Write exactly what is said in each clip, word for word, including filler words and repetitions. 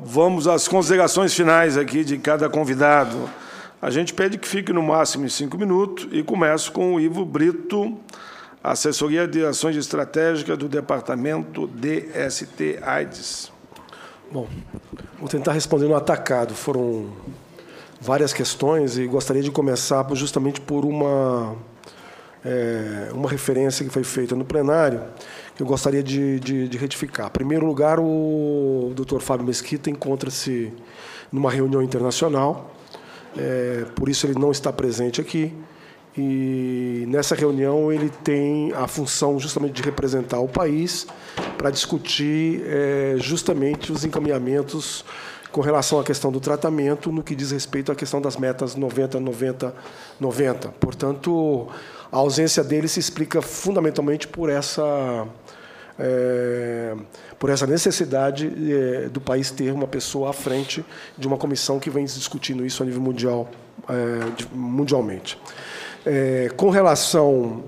Vamos às considerações finais aqui de cada convidado. A gente pede que fique no máximo em cinco minutos e começo com o Ivo Brito, Assessoria de Ações Estratégicas do Departamento D S T-AIDS. Bom, vou tentar responder no atacado. Foram várias questões e gostaria de começar justamente por uma, é, uma referência que foi feita no plenário, que eu gostaria de, de, de retificar. Em primeiro lugar, o doutor Fábio Mesquita encontra-se numa reunião internacional, é, por isso ele não está presente aqui, e nessa reunião ele tem a função justamente de representar o país para discutir é, justamente os encaminhamentos com relação à questão do tratamento no que diz respeito à questão das metas noventa, noventa, noventa. Portanto, a ausência dele se explica fundamentalmente por essa, é, por essa necessidade é, do país ter uma pessoa à frente de uma comissão que vem discutindo isso a nível mundial, é, de, mundialmente. É, com relação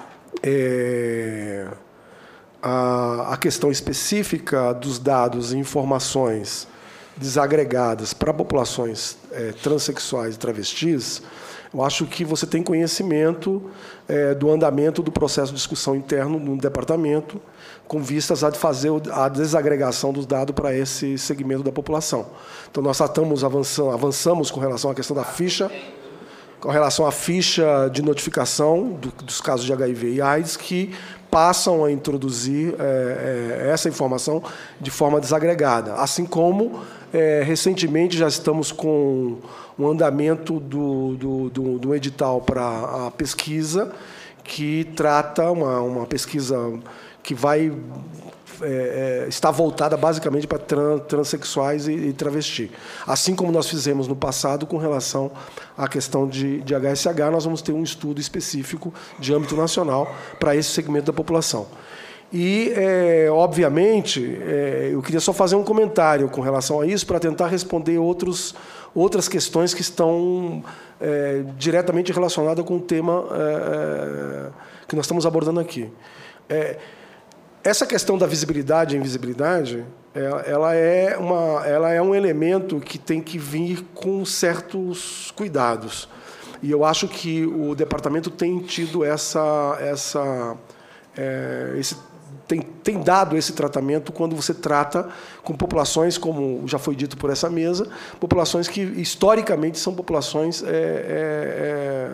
é, à, à questão específica dos dados e informações desagregadas para populações é, transexuais e travestis, eu acho que você tem conhecimento é, do andamento do processo de discussão interno no departamento, com vistas a fazer a desagregação dos dados para esse segmento da população. Então, nós estamos avançando, avançamos com relação à questão da ficha, com relação à ficha de notificação do, dos casos de H I V e AIDS, que passam a introduzir é, é, essa informação de forma desagregada. Assim como, é, recentemente, já estamos com um andamento do, do, do, do edital para a pesquisa, que trata uma, uma pesquisa que vai é, é, está voltada basicamente para trans, transexuais e, e travesti. Assim como nós fizemos no passado com relação à questão de, de H S H, nós vamos ter um estudo específico de âmbito nacional para esse segmento da população. E, é, obviamente, é, eu queria só fazer um comentário com relação a isso para tentar responder outros, outras questões que estão é, diretamente relacionadas com o tema é, que nós estamos abordando aqui. É, Essa questão da visibilidade e invisibilidade, ela é, uma, ela é um elemento que tem que vir com certos cuidados. E eu acho que o departamento tem tido essa, essa, é, esse, tem, tem dado esse tratamento quando você trata com populações, como já foi dito por essa mesa, populações que historicamente são populações é, é,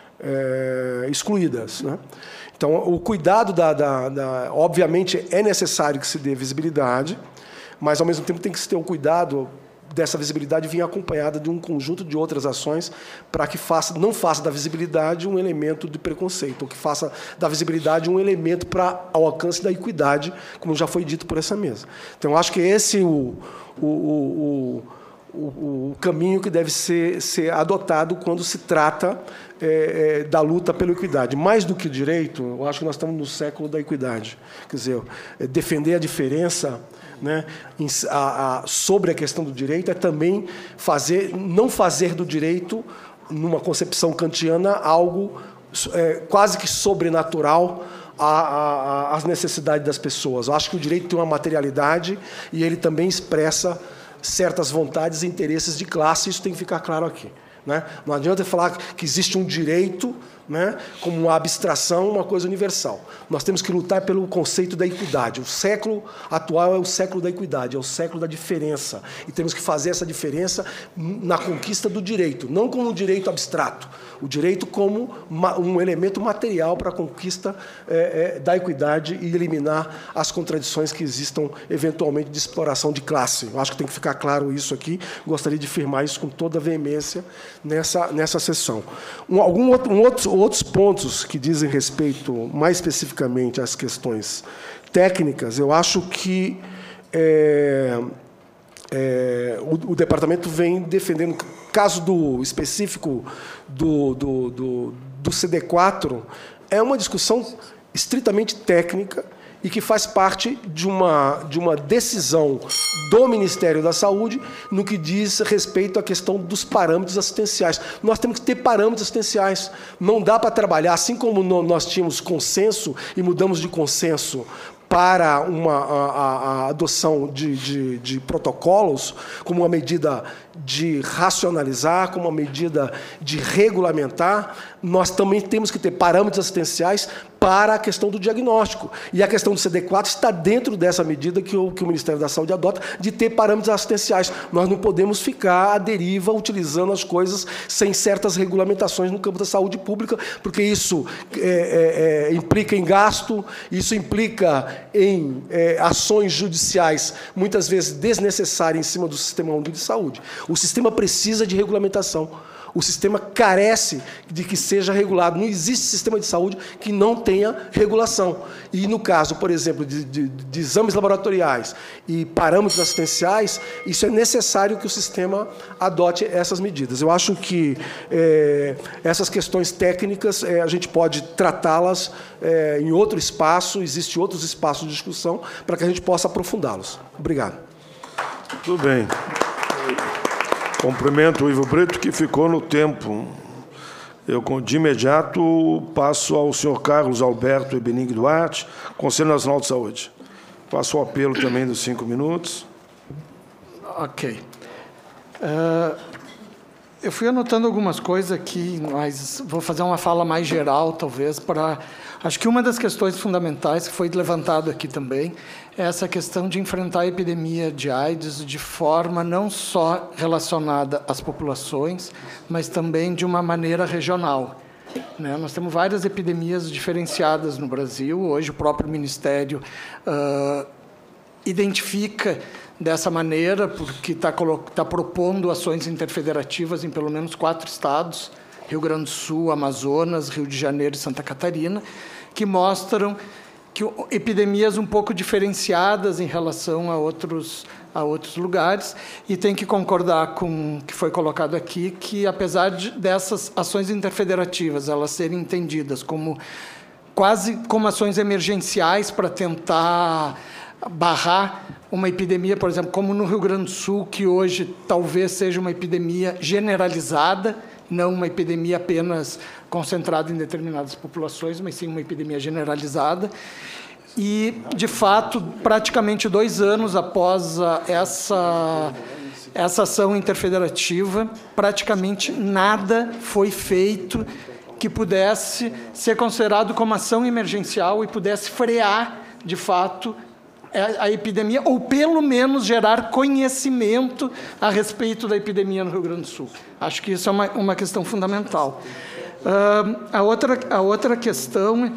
é, excluídas, né? Então, o cuidado, da, da, da, obviamente, é necessário que se dê visibilidade, mas, ao mesmo tempo, tem que se ter o cuidado dessa visibilidade vir acompanhada de um conjunto de outras ações para que faça, não faça da visibilidade um elemento de preconceito, ou que faça da visibilidade um elemento para ao alcance da equidade, como já foi dito por essa mesa. Então, eu acho que esse é o, o, o, o, o caminho que deve ser, ser adotado quando se trata É, é, da luta pela equidade. Mais do que direito, eu acho que nós estamos no século da equidade. Quer dizer, é, defender a diferença, né, em, a, a, sobre a questão do direito é também fazer, não fazer do direito, numa concepção kantiana, algo é, quase que sobrenatural às necessidades das pessoas. Eu acho que o direito tem uma materialidade e ele também expressa certas vontades e interesses de classe, isso tem que ficar claro aqui. Né? Não adianta falar que existe um direito, né, como uma abstração, uma coisa universal. Nós temos que lutar pelo conceito da equidade. O século atual é o século da equidade, é o século da diferença. E temos que fazer essa diferença na conquista do direito, não como um direito abstrato, o direito como um elemento material para a conquista é, é, da equidade e eliminar as contradições que existam, eventualmente, de exploração de classe. Eu acho que tem que ficar claro isso aqui. Gostaria de afirmar isso com toda a veemência nessa, nessa sessão. Um, algum outro, um outro, outros pontos que dizem respeito, mais especificamente, às questões técnicas, eu acho que é, é, o, o departamento vem defendendo, caso do específico do, do, do, do C D quatro, é uma discussão estritamente técnica e que faz parte de uma, de uma decisão do Ministério da Saúde no que diz respeito à questão dos parâmetros assistenciais. Nós temos que ter parâmetros assistenciais. Não dá para trabalhar, assim como nós tínhamos consenso e mudamos de consenso para uma, a, a adoção de, de, de protocolos como uma medida de racionalizar, como uma medida de regulamentar, nós também temos que ter parâmetros assistenciais para a questão do diagnóstico. E a questão do C D quatro está dentro dessa medida que o, que o Ministério da Saúde adota, de ter parâmetros assistenciais. Nós não podemos ficar à deriva utilizando as coisas sem certas regulamentações no campo da saúde pública, porque isso é, é, é, implica em gasto, isso implica em é, ações judiciais, muitas vezes desnecessárias, em cima do Sistema Único de Saúde. O sistema precisa de regulamentação. O sistema carece de que seja regulado. Não existe sistema de saúde que não tenha regulação. E, no caso, por exemplo, de, de, de exames laboratoriais e parâmetros assistenciais, isso é necessário que o sistema adote essas medidas. Eu acho que é, essas questões técnicas, é, a gente pode tratá-las é, em outro espaço, existem outros espaços de discussão para que a gente possa aprofundá-los. Obrigado. Tudo bem. Cumprimento o Ivo Brito, que ficou no tempo. Eu, de imediato, passo ao senhor Carlos Alberto Ebening Duarte, Conselho Nacional de Saúde. Faço o apelo também dos cinco minutos. Ok. Uh, eu fui anotando algumas coisas aqui, mas vou fazer uma fala mais geral, talvez, para... Acho que uma das questões fundamentais que foi levantado aqui também é essa questão de enfrentar a epidemia de AIDS de forma não só relacionada às populações, mas também de uma maneira regional. Né? Nós temos várias epidemias diferenciadas no Brasil. Hoje o próprio Ministério uh, identifica dessa maneira, porque está tá propondo ações interfederativas em pelo menos quatro estados, Rio Grande do Sul, Amazonas, Rio de Janeiro e Santa Catarina, que mostram que epidemias um pouco diferenciadas em relação a outros, a outros lugares, e tem que concordar com o que foi colocado aqui, que, apesar de, dessas ações interfederativas elas serem entendidas como quase como ações emergenciais para tentar barrar uma epidemia, por exemplo, como no Rio Grande do Sul, que hoje talvez seja uma epidemia generalizada, não uma epidemia apenas concentrada em determinadas populações, mas sim uma epidemia generalizada. E, de fato, praticamente dois anos após a, essa, essa ação interfederativa, praticamente nada foi feito que pudesse ser considerado como ação emergencial e pudesse frear, de fato, a epidemia, ou pelo menos gerar conhecimento a respeito da epidemia no Rio Grande do Sul. Acho que isso é uma, uma questão fundamental. Uh, a, outra, a outra questão,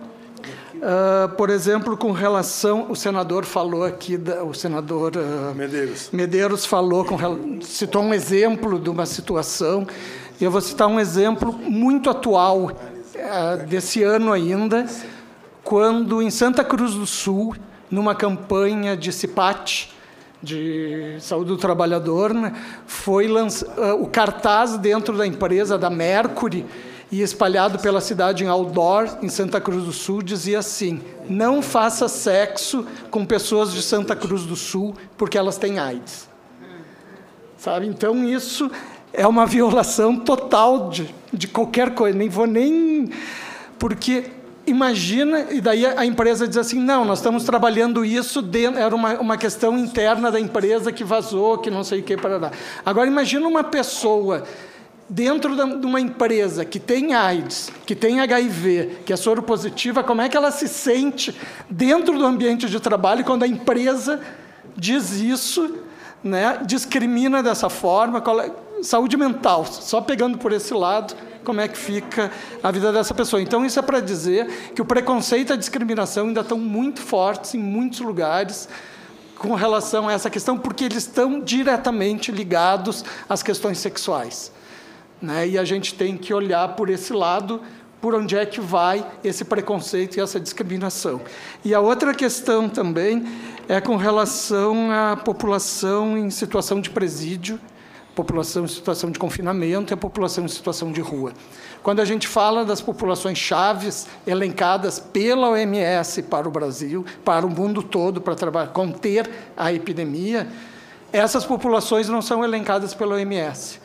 uh, por exemplo, com relação, o senador falou aqui, da, o senador uh, Medeiros. Medeiros falou, com, citou um exemplo de uma situação, e eu vou citar um exemplo muito atual, uh, desse ano ainda, quando em Santa Cruz do Sul, numa campanha de C I P A T, de saúde do trabalhador, né, foi lanç... o cartaz dentro da empresa da Mercury e espalhado pela cidade em outdoor, em Santa Cruz do Sul, dizia assim: não faça sexo com pessoas de Santa Cruz do Sul porque elas têm AIDS. Sabe? Então, isso é uma violação total de, de qualquer coisa. Nem vou nem... Porque... Imagina, e daí a empresa diz assim, não, nós estamos trabalhando isso, dentro, era uma, uma questão interna da empresa que vazou, que não sei o que, para dar. Agora, imagina uma pessoa dentro de uma empresa que tem AIDS, que tem H I V, que é soropositiva, como é que ela se sente dentro do ambiente de trabalho quando a empresa diz isso, né, discrimina dessa forma, saúde mental, só pegando por esse lado, como é que fica a vida dessa pessoa. Então, isso é para dizer que o preconceito e a discriminação ainda estão muito fortes em muitos lugares com relação a essa questão, porque eles estão diretamente ligados às questões sexuais. Né? E a gente tem que olhar por esse lado, por onde é que vai esse preconceito e essa discriminação. E a outra questão também é com relação à população em situação de presídio, população em situação de confinamento e a população em situação de rua. Quando a gente fala das populações chaves elencadas pela O M S para o Brasil, para o mundo todo, para trabalhar, conter a epidemia, essas populações não são elencadas pela O M S.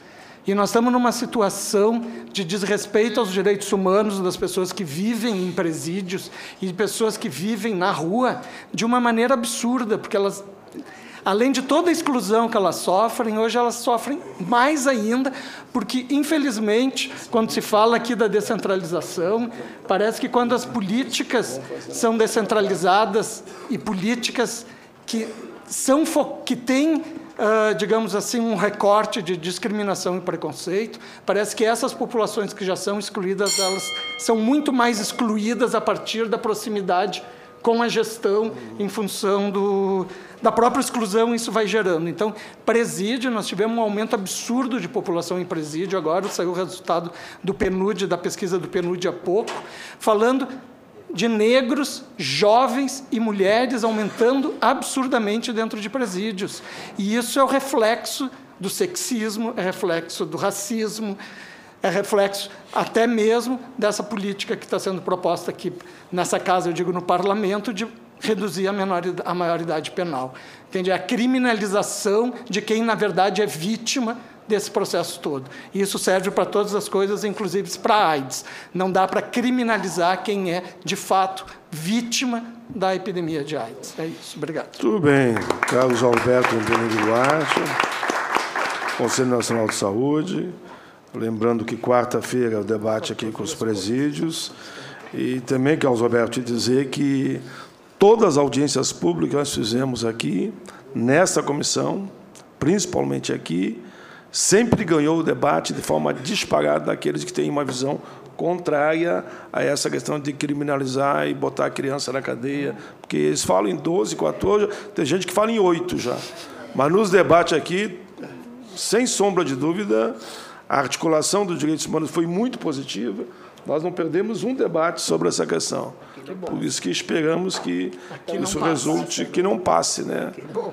E nós estamos numa situação de desrespeito aos direitos humanos das pessoas que vivem em presídios e de pessoas que vivem na rua de uma maneira absurda, porque elas, além de toda a exclusão que elas sofrem, hoje elas sofrem mais ainda, porque, infelizmente, quando se fala aqui da descentralização, parece que quando as políticas são descentralizadas e políticas que, são, que têm, uh, digamos assim, um recorte de discriminação e preconceito, parece que essas populações que já são excluídas, elas são muito mais excluídas a partir da proximidade com a gestão, em função do, da própria exclusão, isso vai gerando. Então, presídio, nós tivemos um aumento absurdo de população em presídio, agora saiu o resultado do PNUD, da pesquisa do PNUD há pouco, falando de negros, jovens e mulheres aumentando absurdamente dentro de presídios. E isso é o reflexo do sexismo, é reflexo do racismo, é reflexo até mesmo dessa política que está sendo proposta aqui nessa casa, eu digo, no parlamento, de reduzir a, menor, a maioridade penal. Entende? A criminalização de quem, na verdade, é vítima desse processo todo. E isso serve para todas as coisas, inclusive para a AIDS. Não dá para criminalizar quem é, de fato, vítima da epidemia de AIDS. É isso. Obrigado. Tudo bem. Carlos Alberto Antônio Duarte, Conselho Nacional de Saúde. Lembrando que quarta-feira é o debate aqui com os presídios. E também, Carlos Alberto, te dizer que todas as audiências públicas que nós fizemos aqui, nesta comissão, principalmente aqui, sempre ganhou o debate de forma disparada daqueles que têm uma visão contrária a essa questão de criminalizar e botar a criança na cadeia, porque eles falam em doze, quatorze, tem gente que fala em oito já. Mas nos debates aqui, sem sombra de dúvida, a articulação dos direitos humanos foi muito positiva. Nós não perdemos um debate sobre essa questão. Por isso que esperamos que Aqui isso resulte, que não passe. Né?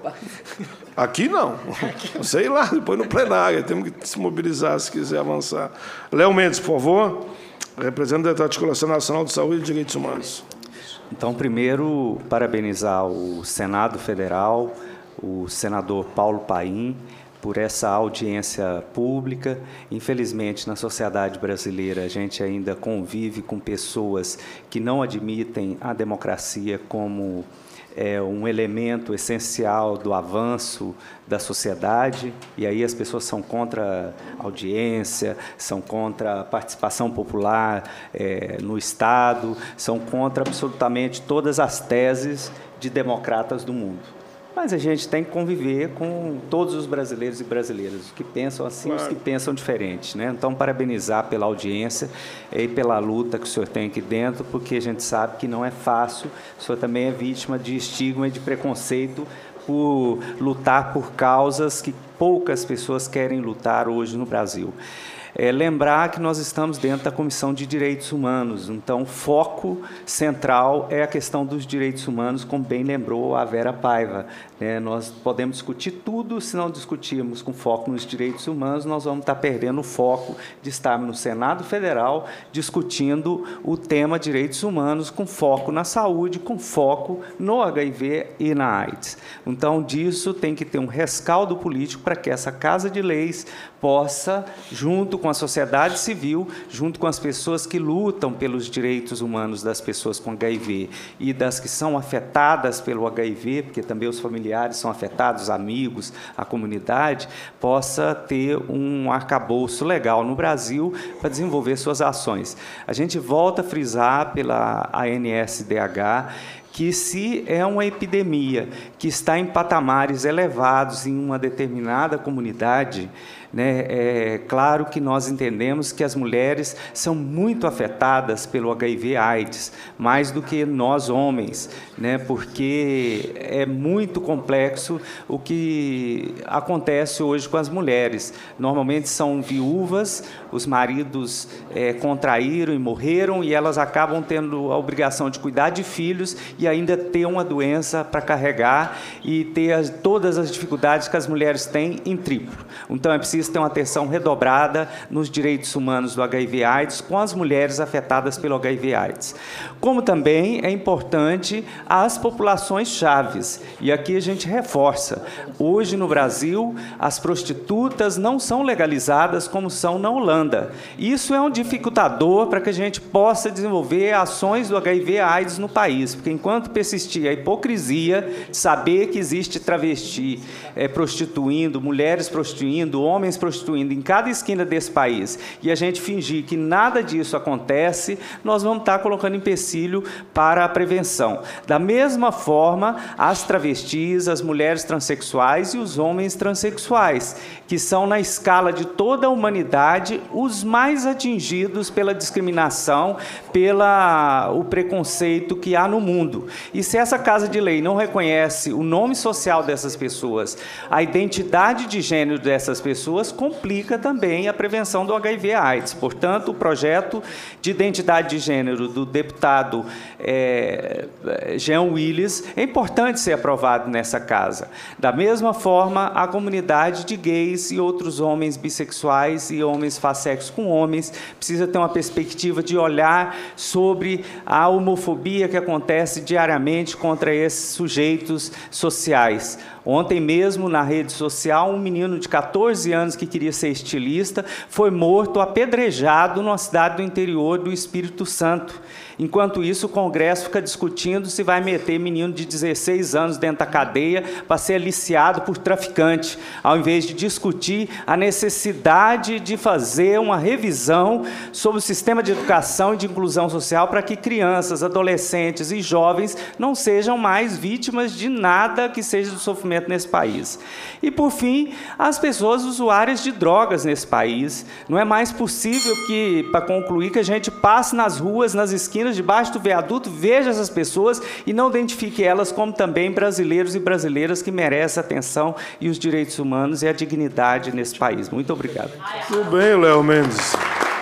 Aqui não. Sei lá, depois no plenário. Temos que se mobilizar se quiser avançar. Léo Mendes, por favor, representante da Articulação Nacional de Saúde e Direitos Humanos. Então, primeiro, parabenizar o Senado Federal, o senador Paulo Paim, por essa audiência pública. Infelizmente, na sociedade brasileira, a gente ainda convive com pessoas que não admitem a democracia como é, um elemento essencial do avanço da sociedade, e aí as pessoas são contra a audiência, são contra a participação popular é, no Estado, são contra absolutamente todas as teses de democratas do mundo. Mas a gente tem que conviver com todos os brasileiros e brasileiras, os que pensam assim e claro. Os que pensam diferente. Né? Então, parabenizar pela audiência e pela luta que o senhor tem aqui dentro, porque a gente sabe que não é fácil, o senhor também é vítima de estigma e de preconceito por lutar por causas que poucas pessoas querem lutar hoje no Brasil. É, lembrar que nós estamos dentro da Comissão de Direitos Humanos, então o foco central é a questão dos direitos humanos, como bem lembrou a Vera Paiva. Né? Nós podemos discutir tudo, se não discutirmos com foco nos direitos humanos, nós vamos estar perdendo o foco de estarmos no Senado Federal discutindo o tema direitos humanos com foco na saúde, com foco no H I V e na AIDS. Então, disso tem que ter um rescaldo político para que essa Casa de Leis possa, junto com a sociedade civil, junto com as pessoas que lutam pelos direitos humanos das pessoas com H I V e das que são afetadas pelo H I V, porque também os familiares são afetados, amigos, a comunidade, possa ter um arcabouço legal no Brasil para desenvolver suas ações. A gente volta a frisar pela A N S D H que se é uma epidemia que está em patamares elevados em uma determinada comunidade, né, é claro que nós entendemos que as mulheres são muito afetadas pelo H I V AIDS, mais do que nós homens, né, porque é muito complexo o que acontece hoje com as mulheres. Normalmente são viúvas, os maridos é, contraíram e morreram, e elas acabam tendo a obrigação de cuidar de filhos, e ainda ter uma doença para carregar e ter as, todas as dificuldades que as mulheres têm em triplo. Então, é preciso ter uma atenção redobrada nos direitos humanos do H I V AIDS com as mulheres afetadas pelo H I V AIDS. Como também é importante as populações chaves. E aqui a gente reforça. Hoje, no Brasil, as prostitutas não são legalizadas como são na Holanda. Isso é um dificultador para que a gente possa desenvolver ações do H I V AIDS no país, porque enquanto persistir a hipocrisia de saber que existe travesti é, prostituindo, mulheres prostituindo, homens prostituindo em cada esquina desse país, e a gente fingir que nada disso acontece, nós vamos estar colocando empecilho para a prevenção. Da mesma forma, as travestis, as mulheres transexuais e os homens transexuais, que são, na escala de toda a humanidade, os mais atingidos pela discriminação, pela o preconceito que há no mundo. E se essa Casa de Lei não reconhece o nome social dessas pessoas, a identidade de gênero dessas pessoas, complica também a prevenção do H I V AIDS. Portanto, o projeto de identidade de gênero do deputado é, Jean Willis é importante ser aprovado nessa casa. Da mesma forma, a comunidade de gays e outros homens bissexuais e homens faz sexo com homens precisa ter uma perspectiva de olhar sobre a homofobia que acontece diariamente contra esses sujeitos sociais. Ontem mesmo, na rede social, um menino de quatorze anos que queria ser estilista foi morto apedrejado numa cidade do interior do Espírito Santo. Enquanto isso, o Congresso fica discutindo se vai meter menino de dezesseis anos dentro da cadeia para ser aliciado por traficante, ao invés de discutir a necessidade de fazer uma revisão sobre o sistema de educação e de inclusão social para que crianças, adolescentes e jovens não sejam mais vítimas de nada que seja do sofrimento nesse país. E, por fim, as pessoas usuárias de drogas nesse país. Não é mais possível que, para concluir, que a gente passe nas ruas, nas esquinas, debaixo do viaduto, veja essas pessoas e não identifique elas como também brasileiros e brasileiras que merecem atenção e os direitos humanos e a dignidade nesse país. Muito obrigado. Muito bem, Léo Mendes,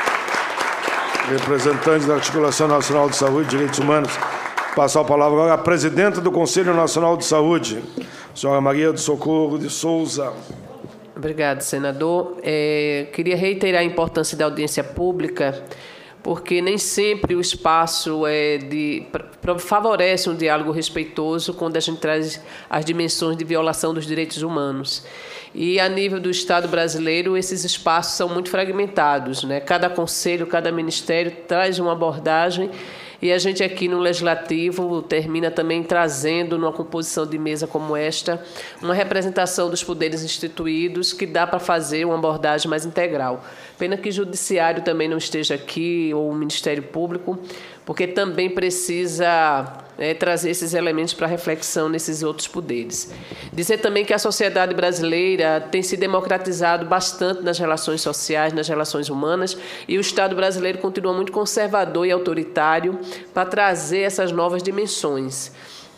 representante da Articulação Nacional de Saúde e Direitos Humanos. Passar a palavra agora à presidenta do Conselho Nacional de Saúde, senhora Maria do Socorro de Souza. Obrigado, senador. É, queria reiterar a importância da audiência pública, porque nem sempre o espaço é de, favorece um diálogo respeitoso quando a gente traz as dimensões de violação dos direitos humanos. E, a nível do Estado brasileiro, esses espaços são muito fragmentados, né? Cada conselho, cada ministério traz uma abordagem, e a gente aqui no Legislativo termina também trazendo, numa composição de mesa como esta, uma representação dos poderes instituídos que dá para fazer uma abordagem mais integral. Pena que o Judiciário também não esteja aqui, ou o Ministério Público, porque também precisa é, trazer esses elementos para reflexão nesses outros poderes. Dizer também que a sociedade brasileira tem se democratizado bastante nas relações sociais, nas relações humanas, e o Estado brasileiro continua muito conservador e autoritário para trazer essas novas dimensões.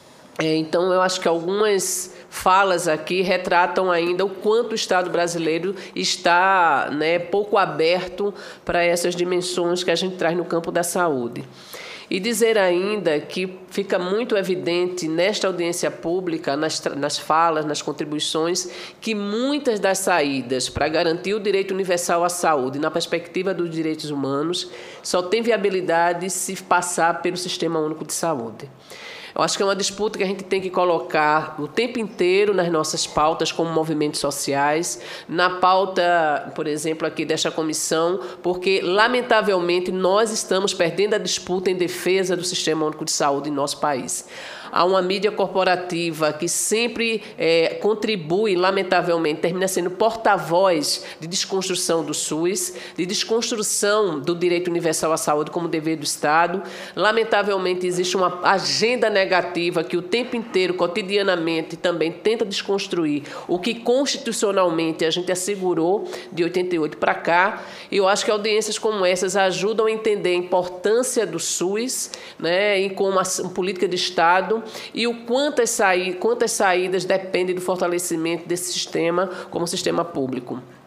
É, então, eu acho que algumas falas aqui retratam ainda o quanto o Estado brasileiro está, né, pouco aberto para essas dimensões que a gente traz no campo da saúde. E dizer ainda que fica muito evidente nesta audiência pública, nas, nas falas, nas contribuições, que muitas das saídas para garantir o direito universal à saúde, na perspectiva dos direitos humanos, só tem viabilidade se passar pelo Sistema Único de Saúde. Eu acho que é uma disputa que a gente tem que colocar o tempo inteiro nas nossas pautas como movimentos sociais, na pauta, por exemplo, aqui desta comissão, porque, lamentavelmente, nós estamos perdendo a disputa em defesa do Sistema Único de Saúde em nosso país. Há uma mídia corporativa que sempre é, contribui, lamentavelmente, termina sendo porta-voz de desconstrução do SUS, de desconstrução do direito universal à saúde como dever do Estado. Lamentavelmente, existe uma agenda negativa que o tempo inteiro, cotidianamente, também tenta desconstruir o que constitucionalmente a gente assegurou de oitenta e oito para cá. E eu acho que audiências como essas ajudam a entender a importância do SUS, né, e como uma política de Estado, e o quantas saídas, quantas saídas dependem do fortalecimento desse sistema como sistema público.